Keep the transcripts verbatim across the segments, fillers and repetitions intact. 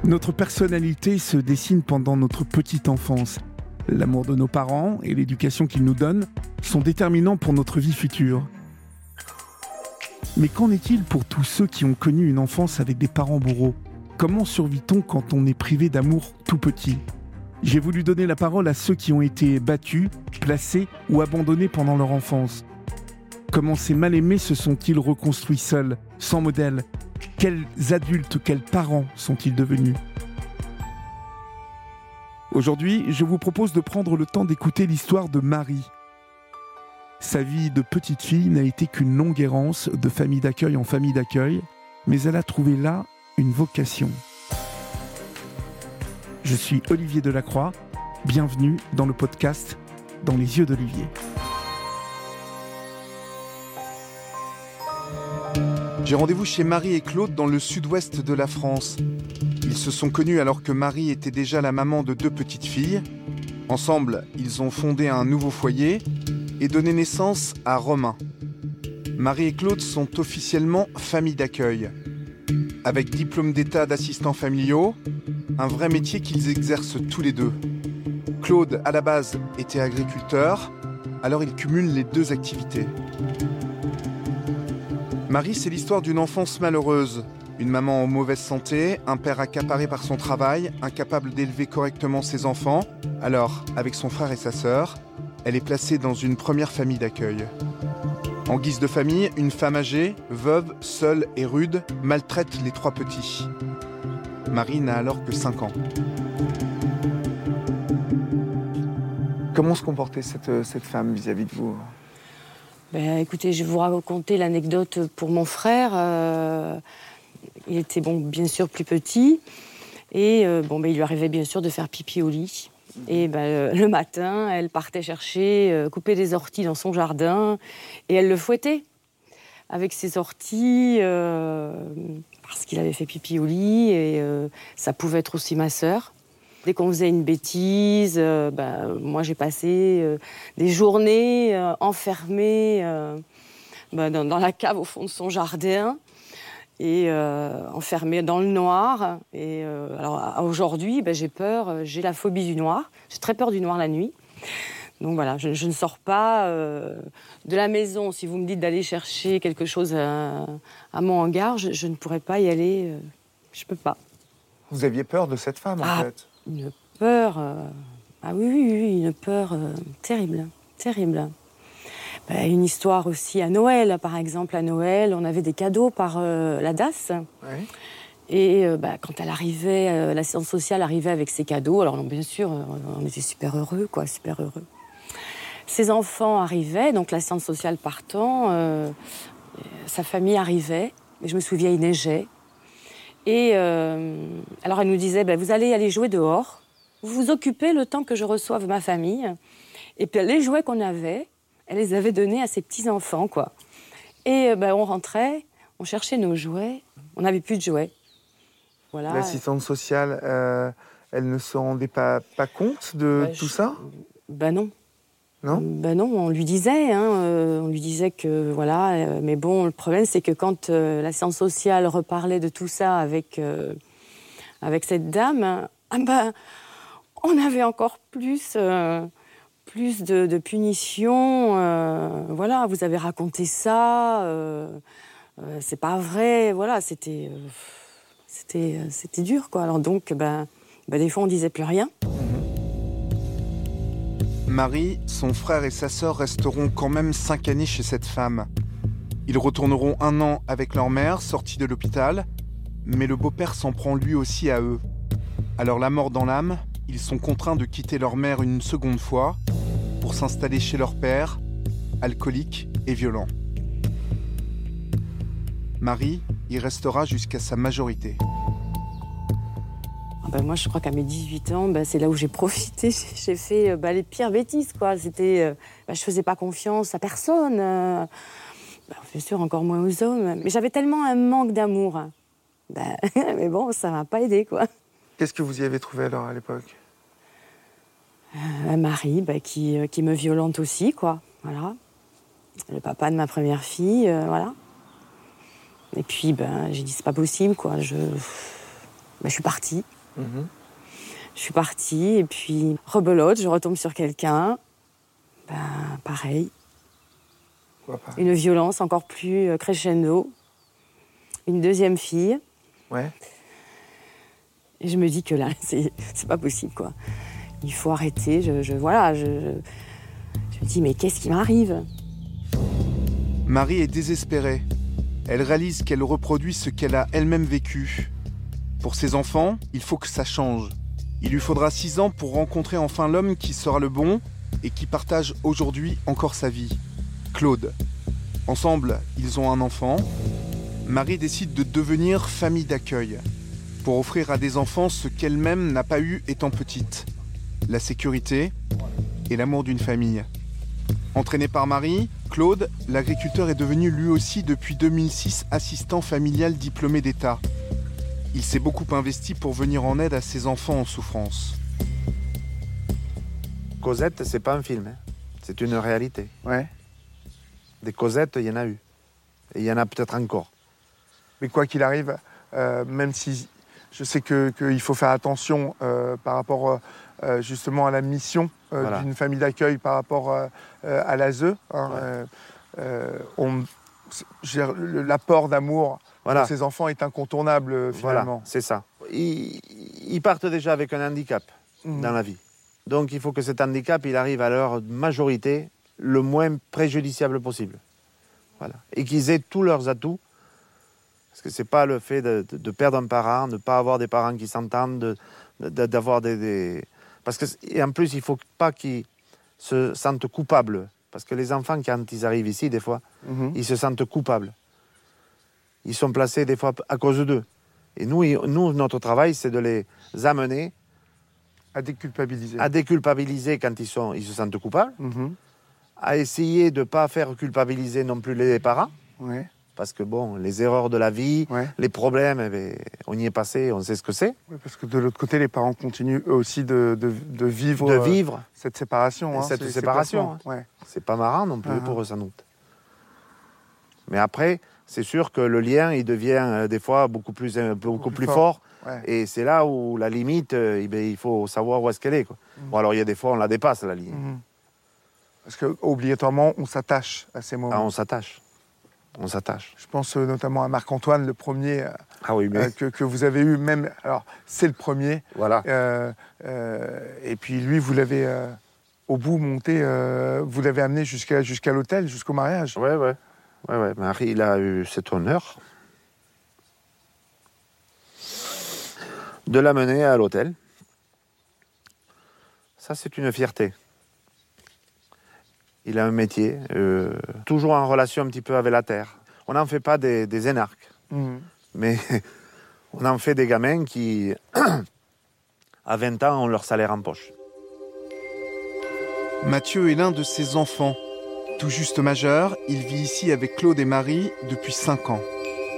Notre personnalité se dessine pendant notre petite enfance. L'amour de nos parents et l'éducation qu'ils nous donnent sont déterminants pour notre vie future. Mais qu'en est-il pour tous ceux qui ont connu une enfance avec des parents bourreaux ? Comment survit-on quand on est privé d'amour tout petit ? J'ai voulu donner la parole à ceux qui ont été battus, placés ou abandonnés pendant leur enfance. Comment ces mal-aimés se sont-ils reconstruits seuls, sans modèle ? Quels adultes, quels parents sont-ils devenus ? Aujourd'hui, je vous propose de prendre le temps d'écouter l'histoire de Marie. Sa vie de petite fille n'a été qu'une longue errance de famille d'accueil en famille d'accueil, mais elle a trouvé là une vocation. Je suis Olivier Delacroix, bienvenue dans le podcast « Dans les yeux d'Olivier ». J'ai rendez-vous chez Marie et Claude dans le sud-ouest de la France. Ils se sont connus alors que Marie était déjà la maman de deux petites filles. Ensemble, ils ont fondé un nouveau foyer et donné naissance à Romain. Marie et Claude sont officiellement famille d'accueil. Avec diplôme d'état d'assistants familiaux, un vrai métier qu'ils exercent tous les deux. Claude, à la base, était agriculteur, alors il cumule les deux activités. Marie, c'est l'histoire d'une enfance malheureuse. Une maman en mauvaise santé, un père accaparé par son travail, incapable d'élever correctement ses enfants. Alors, avec son frère et sa sœur, elle est placée dans une première famille d'accueil. En guise de famille, une femme âgée, veuve, seule et rude, maltraite les trois petits. Marie n'a alors que cinq ans. Comment se comportait cette, cette femme vis-à-vis de vous ? Ben, écoutez, je vais vous raconter l'anecdote pour mon frère. Euh, il était bon, bien sûr plus petit. Et euh, bon, ben, il lui arrivait bien sûr de faire pipi au lit. Et ben, le matin, elle partait chercher, euh, couper des orties dans son jardin. Et elle le fouettait avec ses orties, euh, parce qu'il avait fait pipi au lit. Et euh, ça pouvait être aussi ma sœur. Dès qu'on faisait une bêtise, euh, ben, moi j'ai passé euh, des journées euh, enfermée euh, ben, dans, dans la cave au fond de son jardin et euh, enfermée dans le noir. Et euh, alors aujourd'hui, ben, j'ai peur, j'ai la phobie du noir. J'ai très peur du noir la nuit. Donc voilà, je, je ne sors pas euh, de la maison. Si vous me dites d'aller chercher quelque chose à, à mon hangar, je, je ne pourrais pas y aller. Euh, je peux pas. Vous aviez peur de cette femme, ah, en fait ? Une peur, euh... ah oui, oui, oui, une peur euh, terrible, terrible. Ben, une histoire aussi à Noël, par exemple, à Noël, on avait des cadeaux par euh, la D A S. Oui. Et euh, ben, quand elle arrivait, euh, l'assistante sociale arrivait avec ses cadeaux, alors non, bien sûr, euh, on était super heureux, quoi, super heureux. Ses enfants arrivaient, donc l'assistante sociale partant, euh, sa famille arrivait, et je me souviens, il neigeait. Et euh, alors elle nous disait, ben, vous allez aller jouer dehors, vous vous occupez le temps que je reçoive ma famille. Et puis les jouets qu'on avait, elle les avait donnés à ses petits-enfants, quoi. Et ben, on rentrait, on cherchait nos jouets, on n'avait plus de jouets. Voilà. L'assistante sociale, euh, elle ne se rendait pas, pas compte de ben, tout je... ça ? Ben non. Non ? Ben non, on lui disait, hein, euh, on lui disait que voilà, euh, mais bon, le problème c'est que quand euh, l'assistante sociale reparlait de tout ça avec euh, avec cette dame, ah ben, on avait encore plus euh, plus de, de punitions. Euh, voilà, vous avez raconté ça, euh, euh, c'est pas vrai. Voilà, c'était euh, c'était c'était dur, quoi. Alors donc, ben, ben des fois on disait plus rien. Marie, son frère et sa sœur resteront quand même cinq années chez cette femme. Ils retourneront un an avec leur mère, sortie de l'hôpital, mais le beau-père s'en prend lui aussi à eux. Alors la mort dans l'âme, ils sont contraints de quitter leur mère une seconde fois pour s'installer chez leur père, alcoolique et violent. Marie y restera jusqu'à sa majorité. Ben moi, je crois qu'à mes dix-huit ans, ben, c'est là où j'ai profité. J'ai fait ben, les pires bêtises, quoi. C'était, ben, je faisais pas confiance à personne. Ben, bien sûr, encore moins aux hommes. Mais j'avais tellement un manque d'amour. Ben, mais bon, ça m'a pas aidé, quoi. Qu'est-ce que vous y avez trouvé alors à l'époque ? euh, Un mari ben, qui, qui me violente aussi, quoi. Voilà. Le papa de ma première fille, euh, voilà. Et puis, ben, j'ai dit, c'est pas possible, quoi. Je, ben, je suis partie. Mmh. Je suis partie et puis rebelote, je retombe sur quelqu'un. Ben, pareil. Quoi, pareil. Une violence encore plus crescendo. Une deuxième fille. Ouais. Et je me dis que là, c'est, c'est pas possible, quoi. Il faut arrêter. Je, je, voilà, je, je, je me dis, mais qu'est-ce qui m'arrive ? Marie est désespérée. Elle réalise qu'elle reproduit ce qu'elle a elle-même vécu. Pour ses enfants, il faut que ça change. Il lui faudra six ans pour rencontrer enfin l'homme qui sera le bon et qui partage aujourd'hui encore sa vie. Claude. Ensemble, ils ont un enfant. Marie décide de devenir famille d'accueil pour offrir à des enfants ce qu'elle-même n'a pas eu étant petite. La sécurité et l'amour d'une famille. Entraîné par Marie, Claude, l'agriculteur est devenu lui aussi depuis deux mille six assistant familial diplômé d'État. Il s'est beaucoup investi pour venir en aide à ses enfants en souffrance. Cosette, c'est pas un film, hein. C'est une réalité. Ouais. Des Cosettes, il y en a eu. Et il y en a peut-être encore. Mais quoi qu'il arrive, euh, même si je sais que, qu'il faut faire attention euh, par rapport euh, justement à la mission euh, voilà. d'une famille d'accueil par rapport euh, à l'A S E, hein, ouais. euh, euh, on, l'apport d'amour voilà. pour ces enfants est incontournable finalement. Voilà, c'est ça. Ils, ils partent déjà avec un handicap mmh. dans la vie. Donc il faut que cet handicap il arrive à leur majorité le moins préjudiciable possible. Voilà. Et qu'ils aient tous leurs atouts. Parce que ce n'est pas le fait de, de, de perdre un parent, de ne pas avoir des parents qui s'entendent, de, de, d'avoir des, des... Parce que, et en plus, il ne faut pas qu'ils se sentent coupables. Parce que les enfants, quand ils arrivent ici, des fois, mmh. ils se sentent coupables. Ils sont placés, des fois, à cause d'eux. Et nous, nous notre travail, c'est de les amener... À déculpabiliser. À déculpabiliser quand ils, sont, ils se sentent coupables. Mmh. À essayer de ne pas faire culpabiliser non plus les parents. Ouais. Parce que bon, les erreurs de la vie, ouais. les problèmes, eh bien, on y est passé, on sait ce que c'est. Oui, parce que de l'autre côté, les parents continuent eux aussi de, de, de vivre, de vivre euh, cette séparation. Hein, cette c'est, séparation. Hein. Ouais. C'est pas marrant non plus uh-huh. pour eux, sans doute. Mais après, c'est sûr que le lien, il devient euh, des fois beaucoup plus, euh, beaucoup beaucoup plus, plus fort. fort ouais. Et c'est là où la limite, euh, eh bien, il faut savoir où est-ce qu'elle est. Quoi. Mm. Bon, alors il y a des fois, on la dépasse, la ligne. Mm. Parce qu'obligatoirement, on s'attache à ces moments. Ah, on s'attache. On s'attache. Je pense euh, notamment à Marc-Antoine, le premier euh, ah oui, mais... euh, que, que vous avez eu. Même, alors, c'est le premier. Voilà. Euh, euh, et puis lui, vous l'avez euh, au bout monté, euh, vous l'avez amené jusqu'à, jusqu'à l'hôtel, jusqu'au mariage. Ouais, ouais. ouais, ouais. Marie, il a eu cet honneur de l'amener à l'hôtel. Ça, c'est une fierté. Il a un métier, euh, toujours en relation un petit peu avec la terre. On n'en fait pas des, des énarques, mmh. mais on en fait des gamins qui, à vingt ans, ont leur salaire en poche. Mathieu est l'un de ses enfants. Tout juste majeur, il vit ici avec Claude et Marie depuis cinq ans.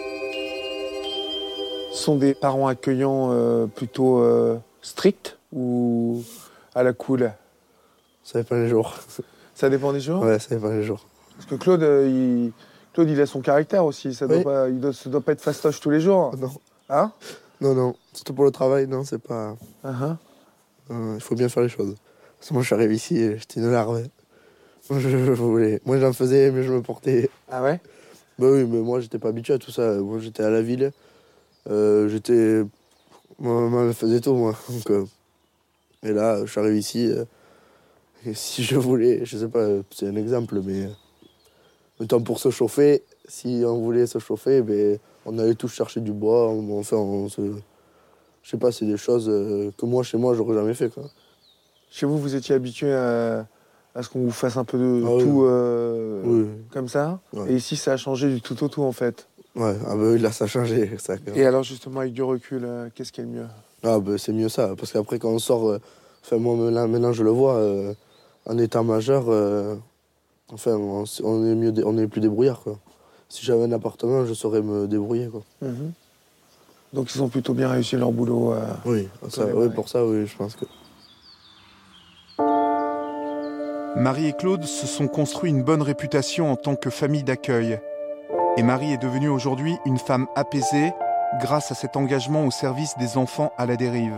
Ce sont des parents accueillants euh, plutôt euh, stricts ou à la cool ? Ça dépend des jours. Ça dépend des jours ? Ouais, ça dépend des jours. Parce que Claude, euh, il... Claude, il a son caractère aussi. Ça doit oui. pas... Il doit... ça doit pas être fastoche tous les jours. Non. Hein ? Non, non. Surtout pour le travail, non, c'est pas... Uh-huh. Euh, il faut bien faire les choses. Parce que moi, je suis arrivé ici et j'étais une larve. Moi, je, je voulais... moi, j'en faisais, mais je me portais... Ah ouais ? Bah oui, mais moi, j'étais pas habitué à tout ça. Moi, j'étais à la ville. Euh, j'étais... Moi, moi, je faisais tout, moi. Donc, euh... Et là, je suis arrivé ici... Euh... Et si je voulais, je sais pas, c'est un exemple, mais mettons pour se chauffer, si on voulait se chauffer, ben, on allait tous chercher du bois, on, enfin, on se... je sais pas, c'est des choses que moi, chez moi, j'aurais jamais fait, quoi. Chez vous, vous étiez habitué à, à ce qu'on vous fasse un peu de ah, tout oui. Euh, oui. comme ça, ouais. Et ici, ça a changé du tout au tout, en fait. Ouais, ah ben, là, ça a changé, ça. Et alors, justement, avec du recul, euh, qu'est-ce qui est le mieux ? Ah ben, c'est mieux ça, parce qu'après, quand on sort, euh, enfin, moi, là, maintenant, je le vois... Euh, en étant majeur, euh, enfin, on, on, est mieux, on est plus débrouillard, quoi. Si j'avais un appartement, je saurais me débrouiller, quoi. Mmh. Donc ils ont plutôt bien réussi leur boulot. Euh, oui, ça, oui, pour ça, oui, je pense que. Marie et Claude se sont construits une bonne réputation en tant que famille d'accueil. Et Marie est devenue aujourd'hui une femme apaisée grâce à cet engagement au service des enfants à la dérive.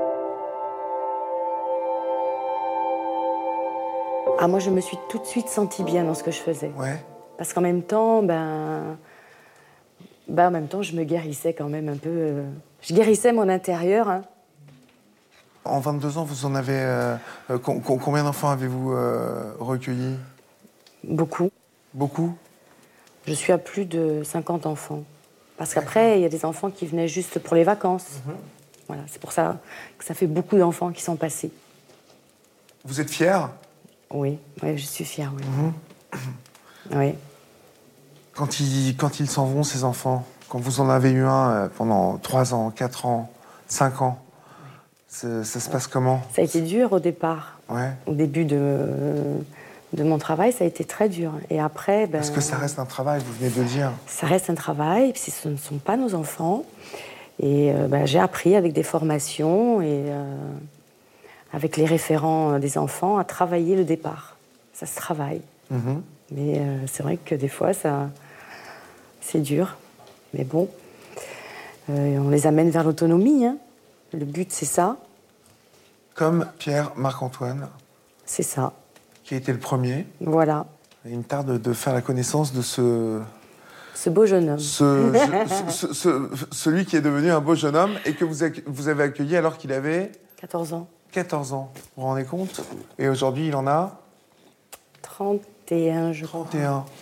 Ah, moi, je me suis tout de suite sentie bien dans ce que je faisais. Ouais. Parce qu'en même temps, ben, ben, en même temps, je me guérissais quand même un peu. Euh, je guérissais mon intérieur. Hein. En vingt-deux ans, vous en avez... Euh, com- com- combien d'enfants avez-vous euh, recueillis? Beaucoup. Beaucoup? Je suis à plus de cinquante enfants. Parce qu'après, il y a des enfants qui venaient juste pour les vacances. Mm-hmm. Voilà, c'est pour ça que ça fait beaucoup d'enfants qui sont passés. Vous êtes fière? Oui, oui, je suis fière, oui. Mmh. Oui. Quand ils, quand ils s'en vont, ces enfants, quand vous en avez eu un euh, pendant trois ans, quatre ans, cinq ans, ça se passe comment? Ça a été dur au départ. Ouais. Au début de, de mon travail, ça a été très dur. Et après... Ben, Parce que ça reste un travail, vous venez de le dire. Ça reste un travail, puis ce ne sont pas nos enfants. Et euh, ben, j'ai appris avec des formations et... Euh, avec les référents des enfants, à travailler le départ. Ça se travaille. Mmh. Mais euh, c'est vrai que des fois, ça, c'est dur. Mais bon, euh, on les amène vers l'autonomie. Hein. Le but, c'est ça. Comme Pierre Marc-Antoine. C'est ça. Qui a été le premier. Voilà. Il me tarde de faire la connaissance de ce... Ce beau jeune homme. Ce, ce, ce, ce, celui qui est devenu un beau jeune homme et que vous, vous avez accueilli alors qu'il avait... quatorze ans. quatorze ans, vous vous rendez compte? Et aujourd'hui, il en a trente et un, je crois. trente et un.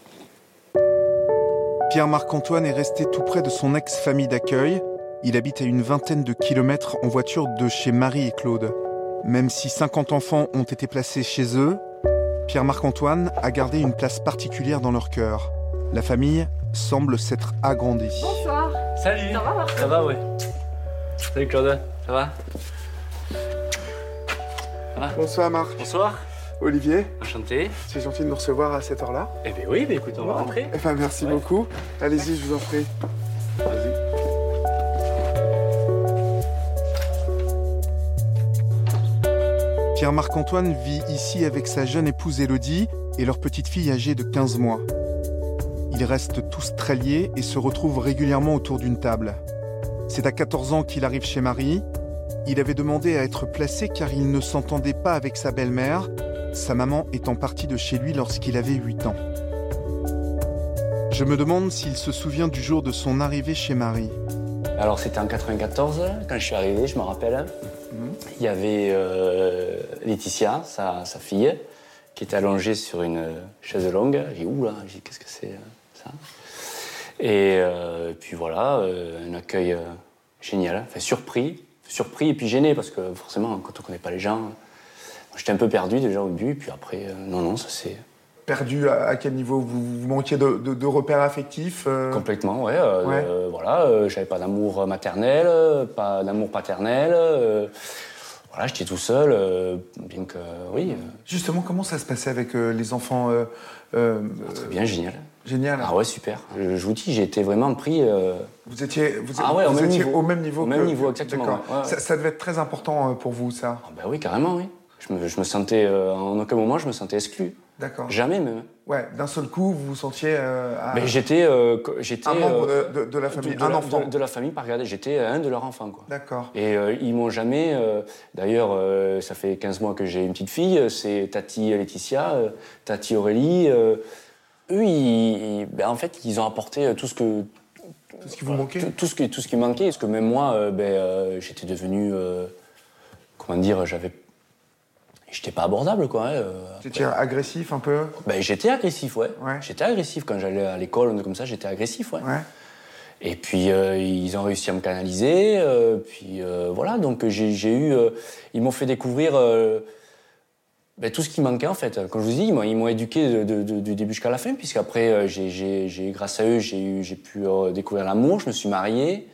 Pierre Marc-Antoine est resté tout près de son ex-famille d'accueil. Il habite à une vingtaine de kilomètres en voiture de chez Marie et Claude. Même si cinquante enfants ont été placés chez eux, Pierre Marc-Antoine a gardé une place particulière dans leur cœur. La famille semble s'être agrandie. Bonsoir. Salut. Ça va, Marc? Ça va, ouais. Salut Claude, ça va? Ah. Bonsoir Marc. Bonsoir. Olivier. Enchanté. C'est gentil de nous recevoir à cette heure-là. Eh bien oui, mais écoute, on va rentrer. Eh ben, merci ouais. beaucoup. Allez-y, je vous en prie. Vas-y. Pierre Marc-Antoine vit ici avec sa jeune épouse Élodie et leur petite fille âgée de quinze mois. Ils restent tous très liés et se retrouvent régulièrement autour d'une table. C'est à quatorze ans qu'il arrive chez Marie. Il avait demandé à être placé car il ne s'entendait pas avec sa belle-mère, sa maman étant partie de chez lui lorsqu'il avait huit ans. Je me demande s'il se souvient du jour de son arrivée chez Marie. Alors c'était en quatre-vingt-quatorze, quand je suis arrivé, je me rappelle. Mmh. Il y avait euh, Laetitia, sa, sa fille, qui était allongée sur une chaise longue. J'ai dit, ouh là, j'ai dit, qu'est-ce que c'est ça? Et euh, puis voilà, euh, un accueil euh, génial, enfin surpris. Surpris et puis gêné, parce que forcément, quand on ne connaît pas les gens, j'étais un peu perdu déjà au début, puis après, euh, non, non, ça c'est... Perdu à, à quel niveau? Vous, vous manquiez de, de, de repères affectifs euh... Complètement, ouais. Euh, ouais. Euh, voilà, euh, j'avais pas d'amour maternel, pas d'amour paternel. Euh, voilà, j'étais tout seul, euh, bien que, oui. Euh... Justement, comment ça se passait avec euh, les enfants euh, euh, Très bien, génial. Génial. Ah ouais, super. Je, je vous dis, j'ai été vraiment pris... Euh... Vous étiez, vous, ah ouais, vous au, même étiez niveau. au même niveau Au que... même niveau, exactement. D'accord. Ouais, ouais. Ça, ça devait être très important pour vous, ça? Ah ben oui, carrément, oui. Je me, je me sentais... Euh, en aucun moment, je me sentais exclu. D'accord. Jamais, même. Ouais, d'un seul coup, vous vous sentiez... Euh, à... ben, j'étais... Euh, j'étais un membre euh, de, de, de la famille, de, de un la, enfant. De, de la famille, pas regarder. J'étais un de leurs enfants, quoi. D'accord. Et euh, ils m'ont jamais... Euh, d'ailleurs, euh, ça fait quinze mois que j'ai une petite fille. C'est Tati Laetitia, euh, Tati Aurélie... Euh, eux, ils, ils, ben, en fait, ils ont apporté tout ce que... Tout ce qui vous manquait tout, tout, ce qui, tout ce qui manquait. Parce que même moi, euh, ben, euh, j'étais devenu... Euh, comment dire, j'avais... J'étais pas abordable, quoi. Hein, vous étiez agressif, un peu? Ben, j'étais agressif, ouais. ouais. J'étais agressif. Quand j'allais à l'école, comme ça, j'étais agressif, ouais. ouais. Et puis, euh, ils ont réussi à me canaliser. Euh, puis, euh, voilà. Donc, j'ai, j'ai eu... Euh, ils m'ont fait découvrir... Euh, Ben, tout ce qui manquait, en fait. Comme je vous dis, ils m'ont, ils m'ont éduqué de, de, de, du début jusqu'à la fin, puisqu'après, euh, j'ai, j'ai, j'ai, grâce à eux, j'ai, eu, j'ai pu euh, découvrir l'amour, je me suis marié,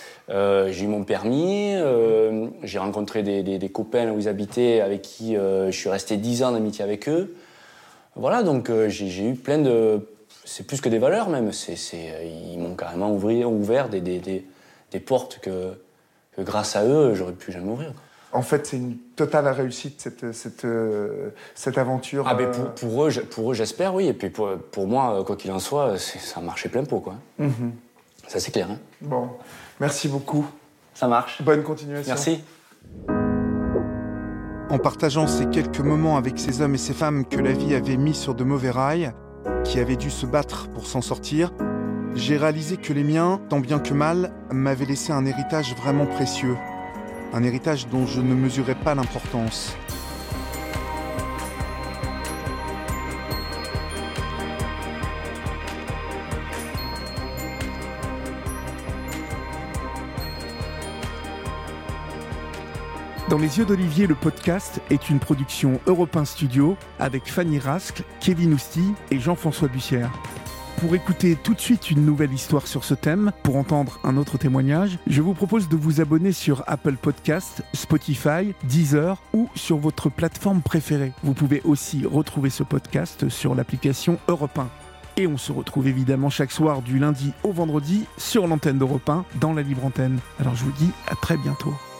euh, j'ai eu mon permis, euh, j'ai rencontré des, des, des copains où ils habitaient, avec qui euh, je suis resté dix ans d'amitié avec eux. Voilà, donc euh, j'ai, j'ai eu plein de... C'est plus que des valeurs, même. C'est, c'est, ils m'ont carrément ouvert, ouvert des, des, des, des portes que, que, grâce à eux, j'aurais pu jamais ouvrir. En fait, c'est une totale réussite, cette, cette, euh, cette aventure. Ah, ben pour, pour, eux, pour eux, j'espère, oui. Et puis pour, pour moi, quoi qu'il en soit, c'est, ça a marché plein pot, quoi. Mm-hmm. Ça, c'est clair. Hein. Bon, merci beaucoup. Ça marche. Bonne continuation. Merci. En partageant ces quelques moments avec ces hommes et ces femmes que la vie avait mis sur de mauvais rails, qui avaient dû se battre pour s'en sortir, j'ai réalisé que les miens, tant bien que mal, m'avaient laissé un héritage vraiment précieux. Un héritage dont je ne mesurais pas l'importance. Dans les yeux d'Olivier, le podcast est une production Europe un Studio avec Fanny Rascle, Kevin Ousti et Jean-François Bussière. Pour écouter tout de suite une nouvelle histoire sur ce thème, pour entendre un autre témoignage, je vous propose de vous abonner sur Apple Podcasts, Spotify, Deezer ou sur votre plateforme préférée. Vous pouvez aussi retrouver ce podcast sur l'application Europe un. Et on se retrouve évidemment chaque soir du lundi au vendredi sur l'antenne d'Europe un dans la libre antenne. Alors je vous dis à très bientôt.